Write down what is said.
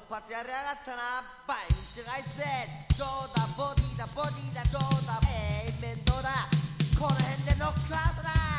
発やりやがったなバインチライスどうだボディだボディだどうだ面倒だこの辺でノックアウトだ